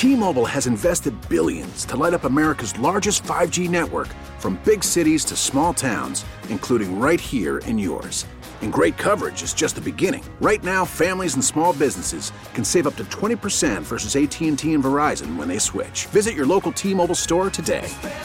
T-Mobile has invested billions to light up America's largest 5G network, from big cities to small towns, including right here in yours. And great coverage is just the beginning. Right now, families and small businesses can save up to 20% versus AT&T and Verizon when they switch. Visit your local T-Mobile store today.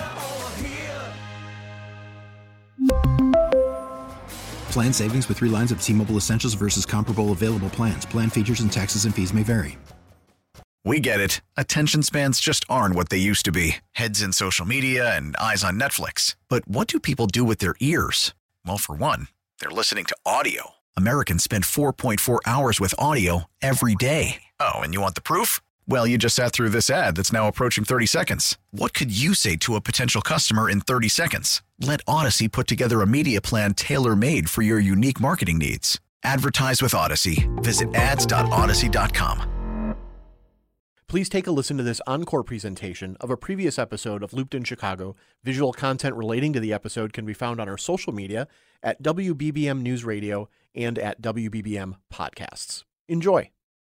Plan savings with 3 lines of T-Mobile Essentials versus comparable available plans. Plan features and taxes and fees may vary. We get it. Attention spans just aren't what they used to be. Heads in social media and eyes on Netflix. But what do people do with their ears? Well, for one, they're listening to audio. Americans spend 4.4 hours with audio every day. Oh, and you want the proof? Well, you just sat through this ad that's now approaching 30 seconds. What could you say to a potential customer in 30 seconds? Let Odyssey put together a media plan tailor-made for your unique marketing needs. Advertise with Odyssey. Visit ads.odyssey.com. Please take a listen to this encore presentation of a previous episode of Looped in Chicago. Visual content relating to the episode can be found on our social media at WBBM News Radio and at WBBM Podcasts. Enjoy.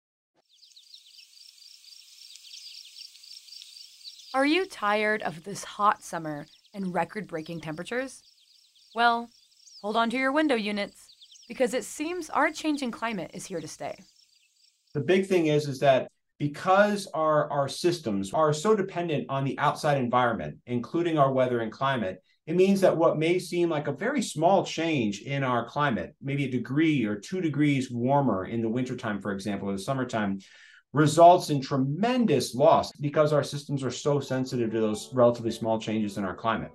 Are you tired of this hot summer and record-breaking temperatures? Well, hold on to your window units, because it seems our changing climate is here to stay. The big thing is that because our systems are so dependent on the outside environment, including our weather and climate, it means that what may seem like a very small change in our climate, maybe a degree or 2 degrees warmer in the wintertime, for example, or the summertime, results in tremendous loss because our systems are so sensitive to those relatively small changes in our climate.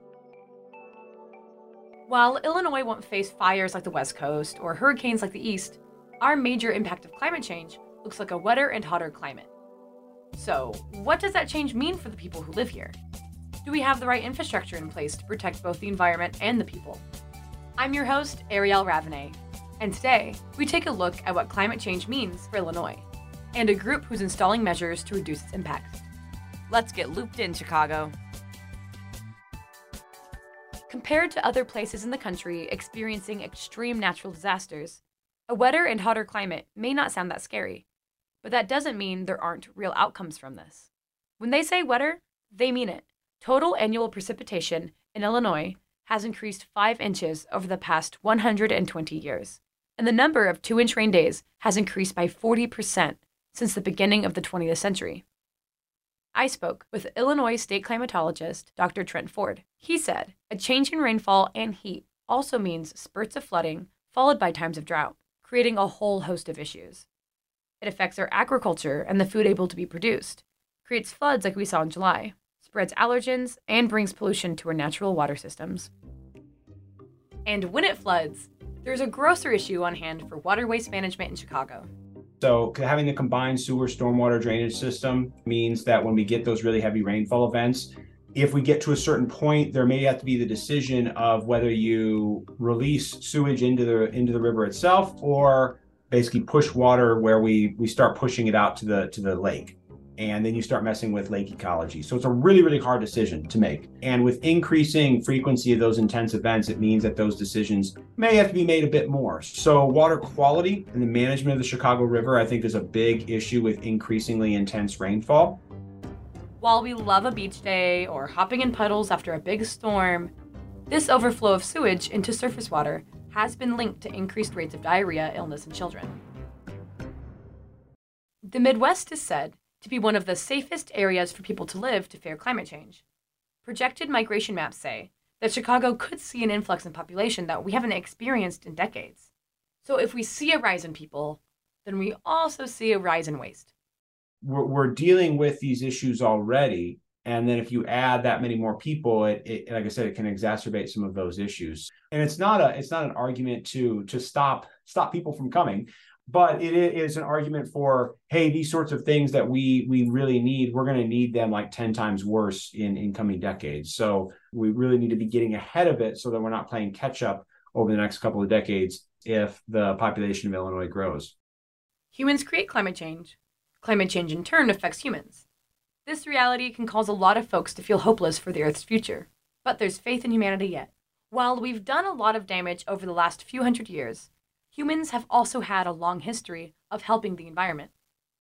While Illinois won't face fires like the West Coast or hurricanes like the East, our major impact of climate change looks like a wetter and hotter climate. So, what does that change mean for the people who live here? Do we have the right infrastructure in place to protect both the environment and the people? I'm your host, Ariel Ravenay, and today we take a look at what climate change means for Illinois, and a group who's installing measures to reduce its impact. Let's get looped in, Chicago. Compared to other places in the country experiencing extreme natural disasters, a wetter and hotter climate may not sound that scary, but that doesn't mean there aren't real outcomes from this. When they say wetter, they mean it. Total annual precipitation in Illinois has increased 5 inches over the past 120 years, and the number of 2-inch rain days has increased by 40% since the beginning of the 20th century. I spoke with Illinois state climatologist Dr. Trent Ford. He said a change in rainfall and heat also means spurts of flooding followed by times of drought, creating a whole host of issues. It affects our agriculture and the food able to be produced, creates floods like we saw in July, spreads allergens, and brings pollution to our natural water systems. And when it floods, there's a grosser issue on hand for water waste management in Chicago. So having the combined sewer stormwater drainage system means that when we get those really heavy rainfall events, if we get to a certain point, there may have to be the decision of whether you release sewage into the river itself or basically push water where we start pushing it out to the lake. And then you start messing with lake ecology. So it's a really, really hard decision to make. And with increasing frequency of those intense events, it means that those decisions may have to be made a bit more. So water quality and the management of the Chicago River, I think, is a big issue with increasingly intense rainfall. While we love a beach day or hopping in puddles after a big storm, this overflow of sewage into surface water has been linked to increased rates of diarrhea illness in children. The Midwest is said to be one of the safest areas for people to live to fare climate change. Projected migration maps say that Chicago could see an influx in population that we haven't experienced in decades. So if we see a rise in people, then we also see a rise in waste. We're dealing with these issues already. And then if you add that many more people, it like I said, it can exacerbate some of those issues. And it's not an argument to stop people from coming, but it is an argument for, hey, these sorts of things that we really need, we're going to need them like 10 times worse in coming decades. So we really need to be getting ahead of it so that we're not playing catch up over the next couple of decades if the population of Illinois grows. Humans create climate change. Climate change in turn affects humans. This reality can cause a lot of folks to feel hopeless for the Earth's future, but there's faith in humanity yet. While we've done a lot of damage over the last few hundred years, humans have also had a long history of helping the environment.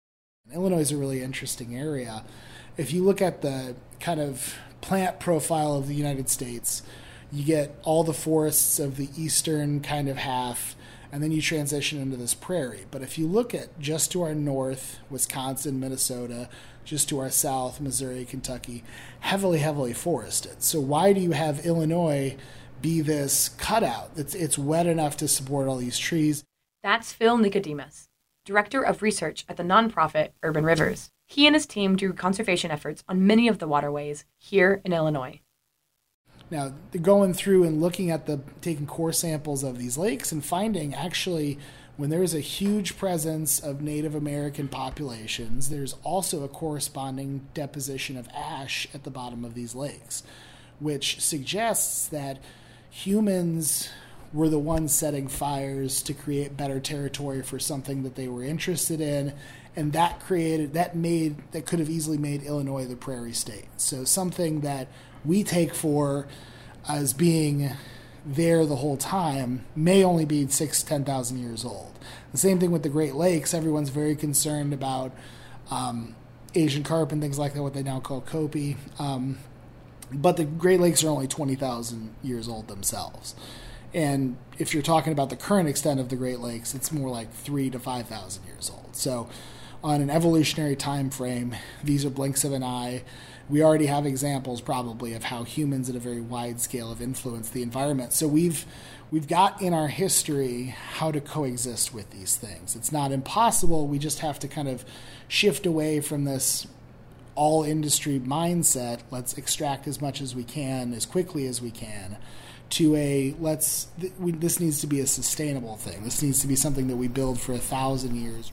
Illinois is a really interesting area. If you look at the kind of plant profile of the United States, you get all the forests of the eastern kind of half, and then you transition into this prairie. But if you look at just to our north, Wisconsin, Minnesota, just to our south, Missouri, Kentucky, heavily, heavily forested. So why do you have Illinois be this cutout? It's wet enough to support all these trees. That's Phil Nicodemus, Director of Research at the nonprofit Urban Rivers. He and his team do conservation efforts on many of the waterways here in Illinois. Now, going through and looking at taking core samples of these lakes and finding actually when there's a huge presence of Native American populations, there's also a corresponding deposition of ash at the bottom of these lakes, which suggests that humans were the ones setting fires to create better territory for something that they were interested in, and that could have easily made Illinois the prairie state. So something that we take for as being there the whole time may only be 10,000 years old. The same thing with the Great Lakes. Everyone's very concerned about Asian carp and things like that, what they now call Kopi. But the Great Lakes are only 20,000 years old themselves. And if you're talking about the current extent of the Great Lakes, it's more like 3,000 to 5,000 years old. So on an evolutionary time frame, these are blinks of an eye. We already have examples probably of how humans at a very wide scale have influenced the environment. So we've got in our history how to coexist with these things. It's not impossible. We just have to kind of shift away from this all industry mindset. Let's extract as much as we can, as quickly as we can, to this needs to be a sustainable thing. This needs to be something that we build for 1,000 years.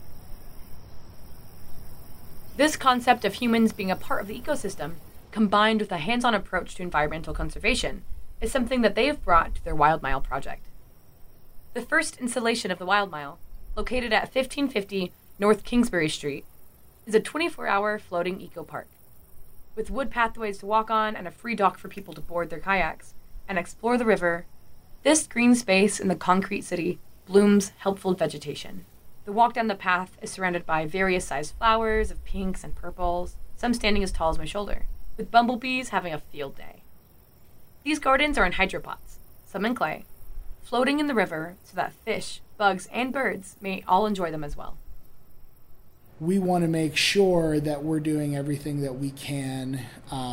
This concept of humans being a part of the ecosystem, combined with a hands-on approach to environmental conservation, is something that they have brought to their Wild Mile project. The first installation of the Wild Mile, located at 1550 North Kingsbury Street, is a 24-hour floating eco-park. With wood pathways to walk on and a free dock for people to board their kayaks and explore the river, this green space in the concrete city blooms helpful vegetation. The walk down the path is surrounded by various sized flowers of pinks and purples, some standing as tall as my shoulder, with bumblebees having a field day. These gardens are in hydropots, some in clay, floating in the river so that fish, bugs, and birds may all enjoy them as well. We want to make sure that we're doing everything that we can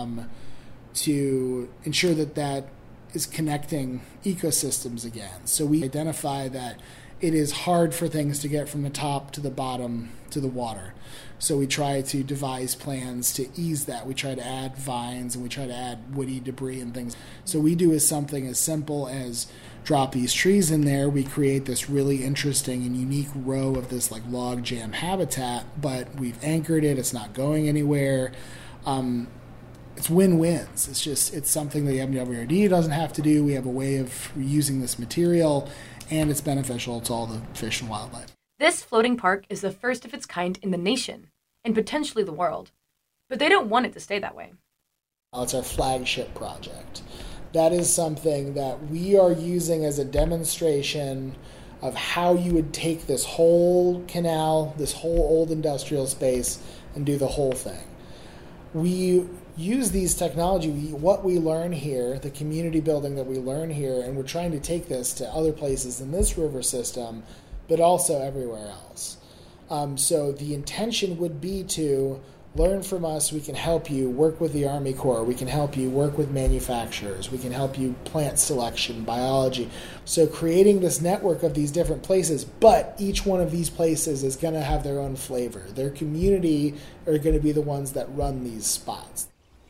to ensure that is connecting ecosystems again. So we identify that it is hard for things to get from the top to the bottom to the water. So we try to devise plans to ease that. We try to add vines and we try to add woody debris and things. So we do something as simple as drop these trees in there. We create this really interesting and unique row of this like log jam habitat, but we've anchored it. It's not going anywhere. It's win-wins. It's something that the MWRD doesn't have to do. We have a way of reusing this material, and it's beneficial to all the fish and wildlife. This floating park is the first of its kind in the nation, and potentially the world. But they don't want it to stay that way. It's our flagship project. That is something that we are using as a demonstration of how you would take this whole canal, this whole old industrial space, and do the whole thing. We use these technology, what we learn here, the community building that we learn here, and we're trying to take this to other places in this river system, but also everywhere else. So the intention would be to learn from us. We can help you work with the Army Corps. We can help you work with manufacturers. We can help you plant selection, biology. So creating this network of these different places, but each one of these places is going to have their own flavor. Their community are going to be the ones that run these spots.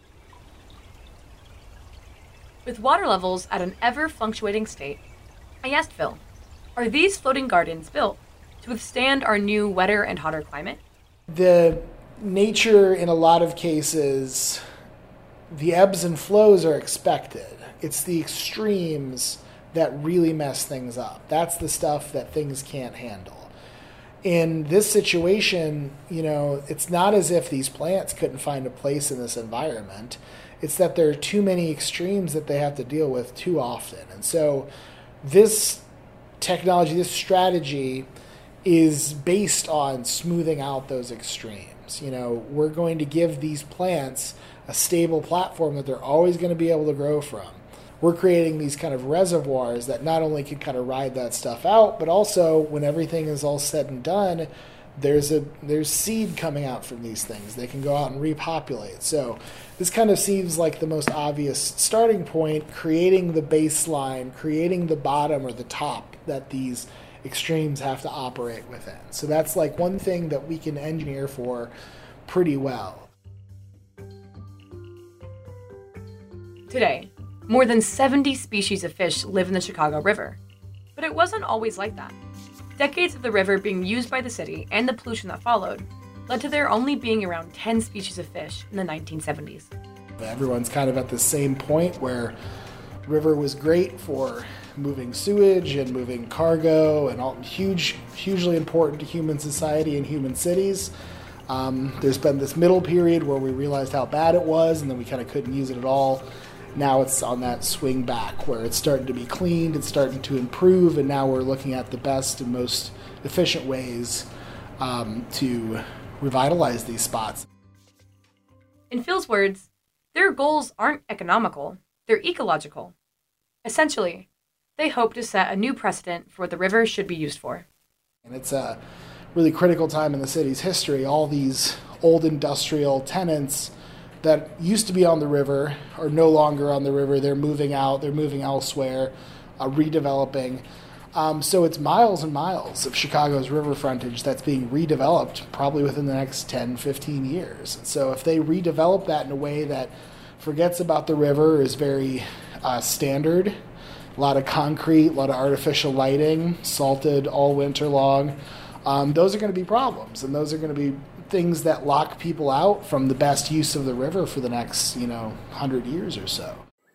With water levels at an ever-fluctuating state, I asked Phil, are these floating gardens built to withstand our new wetter and hotter climate? The nature, in a lot of cases, the ebbs and flows are expected. It's the extremes that really mess things up. That's the stuff that things can't handle. In this situation, it's not as if these plants couldn't find a place in this environment. It's that there are too many extremes that they have to deal with too often. And so this technology, this strategy is based on smoothing out those extremes. systems. We're going to give these plants a stable platform that they're always going to be able to grow from. We're creating these kind of reservoirs that not only can kind of ride that stuff out, but also when everything is all said and done, there's seed coming out from these things. They can go out and repopulate. So this kind of seems like the most obvious starting point, creating the baseline, creating the bottom or the top that these extremes have to operate within. So that's like one thing that we can engineer for pretty well. Today, more than 70 species of fish live in the Chicago River. But it wasn't always like that. Decades of the river being used by the city and the pollution that followed led to there only being around 10 species of fish in the 1970s. Everyone's kind of at the same point where the river was great for moving sewage and moving cargo and all hugely important to human society and human cities. There's been this middle period where we realized how bad it was and then we kind of couldn't use it at all. Now it's on that swing back where it's starting to be cleaned, it's starting to improve, and now we're looking at the best and most efficient ways to revitalize these spots. In Phil's words, their goals aren't economical, they're ecological. Essentially, they hope to set a new precedent for what the river should be used for. And it's a really critical time in the city's history. All these old industrial tenants that used to be on the river are no longer on the river. They're moving out, they're moving elsewhere, redeveloping. So it's miles and miles of Chicago's river frontage that's being redeveloped probably within the next 10, 15 years. So if they redevelop that in a way that forgets about the river, is very standard, a lot of concrete, a lot of artificial lighting, salted all winter long, those are going to be problems, and those are going to be things that lock people out from the best use of the river for the next, 100 years or so.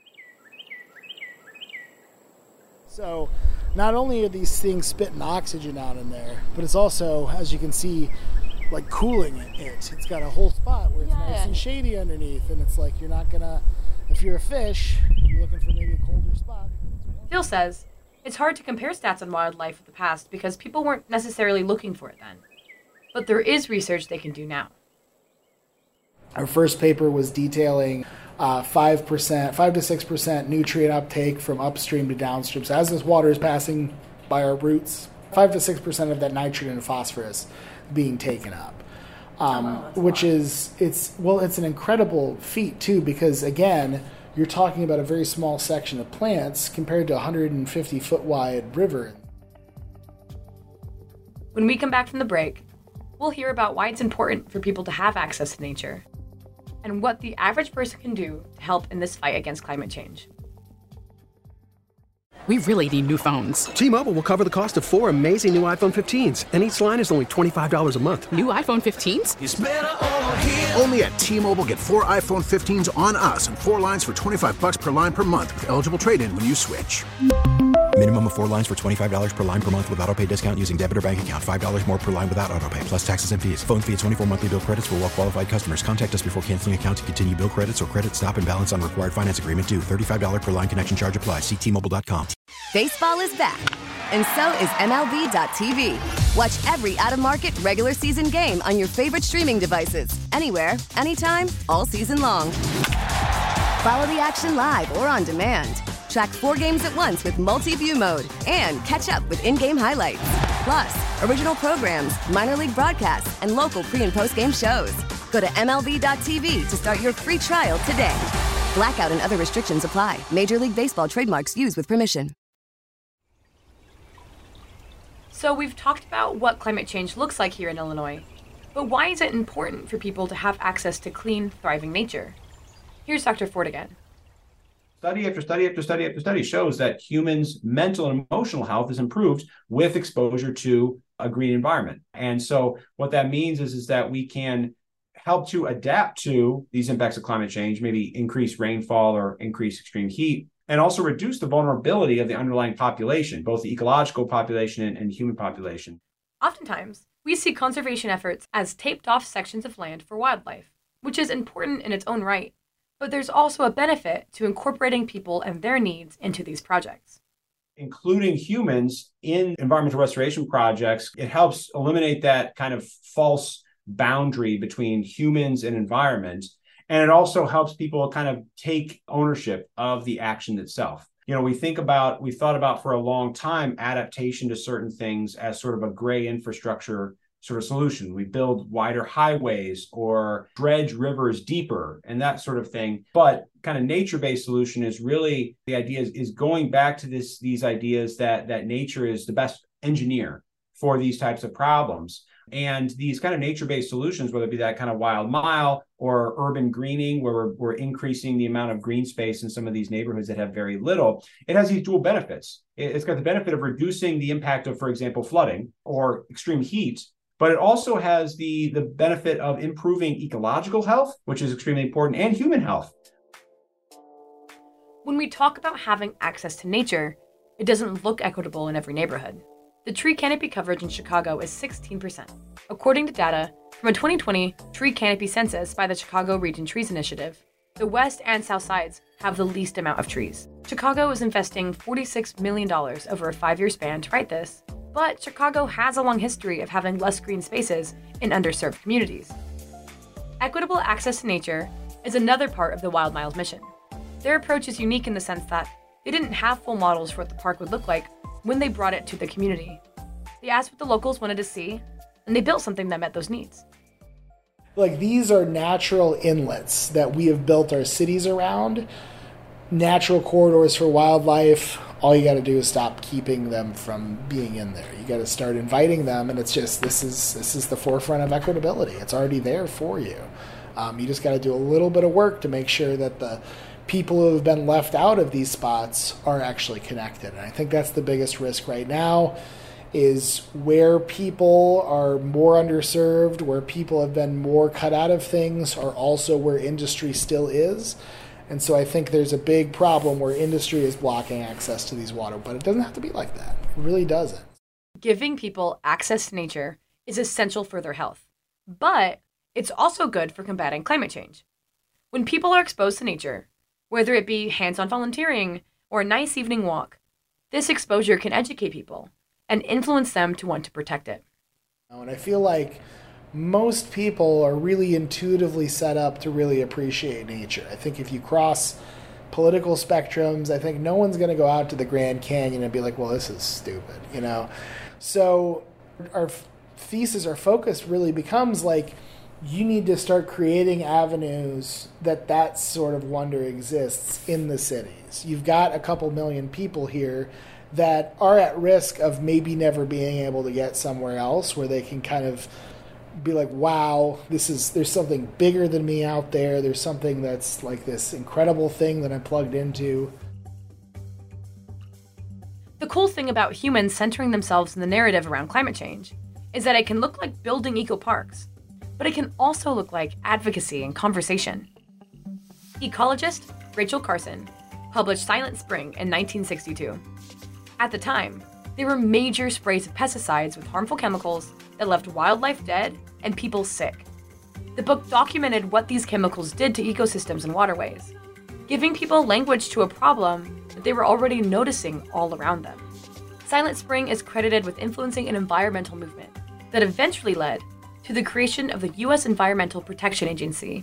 So not only are these things spitting oxygen out in there, but it's also, as you can see, like cooling it. It's got a whole spot where it's nice and shady underneath, and it's like you're not gonna, if you're a fish, you're looking for maybe a colder spot. Phil says it's hard to compare stats on wildlife of the past because people weren't necessarily looking for it then. But there is research they can do now. Our first paper was detailing 5 to 6% nutrient uptake from upstream to downstream. So as this water is passing by our roots, 5 to 6% of that nitrogen and phosphorus being taken up, which is it's an incredible feat too, because again, you're talking about a very small section of plants compared to a 150-foot wide river. When we come back from the break, we'll hear about why it's important for people to have access to nature and what the average person can do to help in this fight against climate change. We really need new phones. T-Mobile will cover the cost of 4 amazing new iPhone 15s, and each line is only $25 a month. New iPhone 15s? It's better over here. Only at T-Mobile, get 4 iPhone 15s on us and 4 lines for $25 per line per month with eligible trade-in when you switch. Minimum of 4 lines for $25 per line per month with autopay discount using debit or bank account. $5 more per line without autopay, plus taxes and fees. Phone fee at 24 monthly bill credits for well-qualified customers. Contact us before canceling account to continue bill credits or credit stop and balance on required finance agreement due. $35 per line connection charge applies. See T-Mobile.com. Baseball is back, and so is MLB.tv. Watch every out-of-market regular season game on your favorite streaming devices. Anywhere, anytime, all season long. Follow the action live or on demand. Track 4 games at once with multi-view mode and catch up with in-game highlights. Plus, original programs, minor league broadcasts, and local pre- and post-game shows. Go to MLB.tv to start your free trial today. Blackout and other restrictions apply. Major League Baseball trademarks used with permission. So we've talked about what climate change looks like here in Illinois, but why is it important for people to have access to clean, thriving nature? Here's Dr. Ford again. Study after study after study after study shows that humans' mental and emotional health is improved with exposure to a green environment. And so what that means is that we can help to adapt to these impacts of climate change, maybe increase rainfall or increase extreme heat, and also reduce the vulnerability of the underlying population, both the ecological population and human population. Oftentimes, we see conservation efforts as taped off sections of land for wildlife, which is important in its own right. But there's also a benefit to incorporating people and their needs into these projects. Including humans in environmental restoration projects, it helps eliminate that kind of false boundary between humans and environment. And it also helps people kind of take ownership of the action itself. We thought about for a long time adaptation to certain things as sort of a gray infrastructure sort of solution. We build wider highways or dredge rivers deeper and that sort of thing. But kind of nature-based solution is really the idea is going back to these ideas that nature is the best engineer for these types of problems. And these kind of nature-based solutions, whether it be that kind of wild mile or urban greening, where we're increasing the amount of green space in some of these neighborhoods that have very little, it has these dual benefits. It's got the benefit of reducing the impact of, for example, flooding or extreme heat, but it also has the benefit of improving ecological health, which is extremely important, and human health. When we talk about having access to nature, it doesn't look equitable in every neighborhood. The tree canopy coverage in Chicago is 16%, according to data from a 2020 tree canopy census by the Chicago Region Trees Initiative. The west and south sides have the least amount of trees. Chicago is investing $46 million over a 5-year span to right this, but Chicago has a long history of having less green spaces in underserved communities. Equitable access to nature is another part of the Wild Miles mission. Their approach is unique in the sense that they didn't have full models for what the park would look like when they brought it to the community. They asked what the locals wanted to see, and they built something that met those needs. Like, these are natural inlets that we have built our cities around, natural corridors for wildlife. All you got to do is stop keeping them from being in there. You got to start inviting them, and it's just, this is the forefront of equitability. It's already there for you. You just got to do a little bit of work to make sure that the people who have been left out of these spots are actually connected. And I think that's the biggest risk right now, is where people are more underserved, where people have been more cut out of things, are also where industry still is. And so I think there's a big problem where industry is blocking access to these water, but it doesn't have to be like that. It really doesn't. Giving people access to nature is essential for their health, but it's also good for combating climate change. When people are exposed to nature, whether it be hands-on volunteering or a nice evening walk, this exposure can educate people and influence them to want to protect it. And I feel like most people are really intuitively set up to really appreciate nature. I think if you cross political spectrums, I think no one's going to go out to the Grand Canyon and be like, well, this is stupid, So our thesis, our focus really becomes like, you need to start creating avenues that sort of wonder exists in the cities. You've got a couple million people here that are at risk of maybe never being able to get somewhere else where they can kind of be like, wow, there's something bigger than me out there. There's something that's like this incredible thing that I'm plugged into. The cool thing about humans centering themselves in the narrative around climate change is that it can look like building eco-parks, but it can also look like advocacy and conversation. Ecologist Rachel Carson published Silent Spring in 1962. At the time, there were major sprays of pesticides with harmful chemicals that left wildlife dead and people sick. The book documented what these chemicals did to ecosystems and waterways, giving people language to a problem that they were already noticing all around them. Silent Spring is credited with influencing an environmental movement that eventually led to the creation of the U.S. Environmental Protection Agency.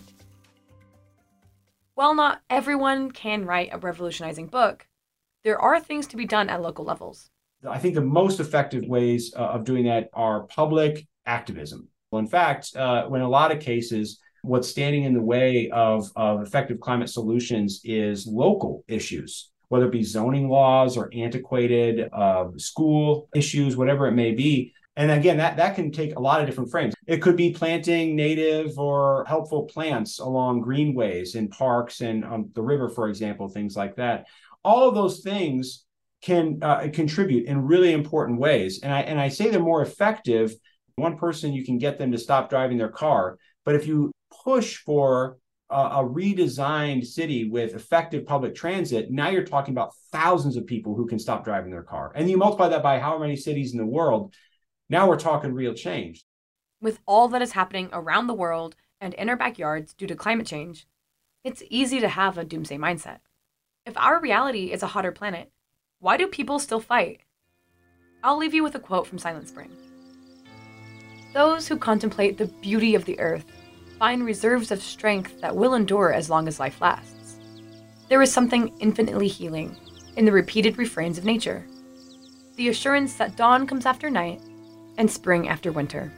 While not everyone can write a revolutionizing book, there are things to be done at local levels. I think the most effective ways of doing that are public activism. Well, in fact, in a lot of cases, what's standing in the way of effective climate solutions is local issues, whether it be zoning laws or antiquated school issues, whatever it may be. And again, that can take a lot of different frames. It could be planting native or helpful plants along greenways in parks and on the river, for example, things like that. All of those things can contribute in really important ways. And I say they're more effective. One person, you can get them to stop driving their car. But if you push for a redesigned city with effective public transit, now you're talking about thousands of people who can stop driving their car. And you multiply that by how many cities in the world, now we're talking real change. With all that is happening around the world and in our backyards due to climate change, it's easy to have a doomsday mindset. If our reality is a hotter planet, why do people still fight? I'll leave you with a quote from Silent Spring. Those who contemplate the beauty of the earth find reserves of strength that will endure as long as life lasts. There is something infinitely healing in the repeated refrains of nature. The assurance that dawn comes after night and spring after winter.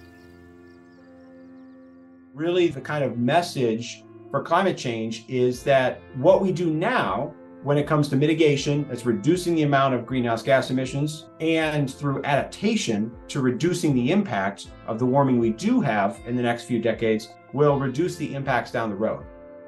Really, the kind of message for climate change is that what we do now when it comes to mitigation, it's reducing the amount of greenhouse gas emissions, and through adaptation to reducing the impact of the warming we do have in the next few decades, will reduce the impacts down the road.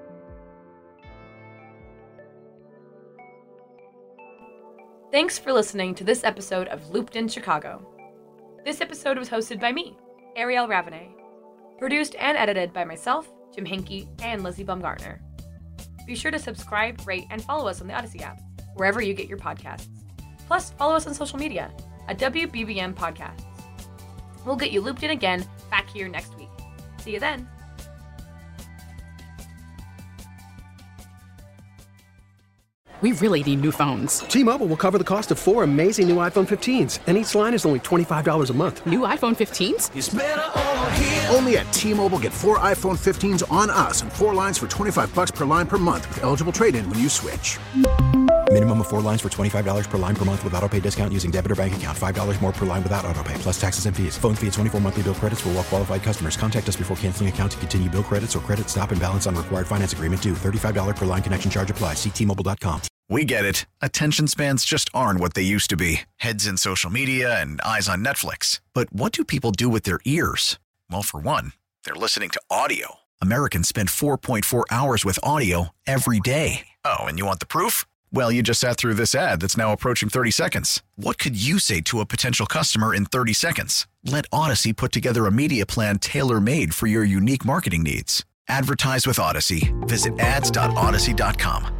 Thanks for listening to this episode of Looped in Chicago. This episode was hosted by me, Ariel Ravenay, produced and edited by myself, Jim Henke, and Lizzie Baumgartner. Be sure to subscribe, rate, and follow us on the Odyssey app, wherever you get your podcasts. Plus, follow us on social media at WBBM Podcasts. We'll get you looped in again back here next week. See you then. We really need new phones. T-Mobile will cover the cost of 4 amazing new iPhone 15s, and each line is only $25 a month. New iPhone 15s? It's better over here. Only at T-Mobile, get 4 iPhone 15s on us and 4 lines for $25 per line per month with eligible trade-in when you switch. Minimum of 4 lines for $25 per line per month with autopay discount using debit or bank account. $5 more per line without autopay, plus taxes and fees. Phone fee at 24 monthly bill credits for well-qualified customers. Contact us before canceling account to continue bill credits or credit stop and balance on required finance agreement due. $35 per line connection charge applies. See T-Mobile.com. We get it. Attention spans just aren't what they used to be. Heads in social media and eyes on Netflix. But what do people do with their ears? Well, for one, they're listening to audio. Americans spend 4.4 hours with audio every day. Oh, and you want the proof? Well, you just sat through this ad that's now approaching 30 seconds. What could you say to a potential customer in 30 seconds? Let Odyssey put together a media plan tailor-made for your unique marketing needs. Advertise with Odyssey. Visit ads.odyssey.com.